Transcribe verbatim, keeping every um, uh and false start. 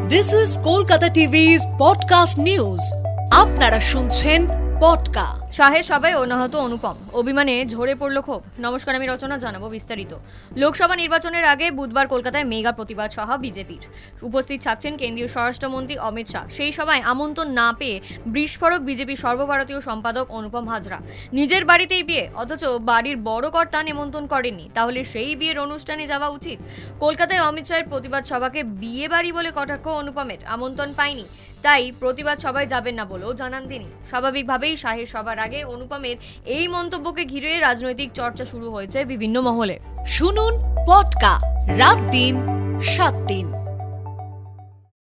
This is Kolkata টিভি's podcast news. আপনারা শুনছেন পডকা। শাহের সভায় অনাহত অনুপম, অভিমানে ঝরে পড়ল ক্ষোভ। নমস্কার, আমি রচনা, জানাবো বিস্তারিত। লোকসভা নির্বাচনের আগে বুধবার কলকাতায় মেগা প্রতিবাদ সভা বিজেপির। উপস্থিত থাকছেন কেন্দ্রীয় স্বরাষ্ট্রমন্ত্রী অমিত শাহ। সেই সভায় আমন্ত্রণ না পেয়ে বিস্ফোরক বিজেপি সর্বভারতীয় সম্পাদক অনুপম হাজরা। নিজের বাড়িতেই বিয়ে, অথচ বাড়ির বড় কর্তা নিমন্ত্রণ করেননি। তাহলে সেই বিয়ের অনুষ্ঠানে যাওয়া উচিত? কলকাতায় অমিত শাহের প্রতিবাদ সভাকে বিয়ে বাড়ি বলে কটাক্ষ অনুপমের। আমন্ত্রণ পায়নি, তাই প্রতিবাদ সভায় যাবেন না বলেও জানান তিনি। স্বাভাবিকভাবেই শাহের সভার আগে অনুপমের এই মন্তব্যকে ঘিরে রাজনৈতিক চর্চা শুরু হয়েছে বিভিন্ন মহলে। শুনুন পডকা রাত দিন সাত দিন।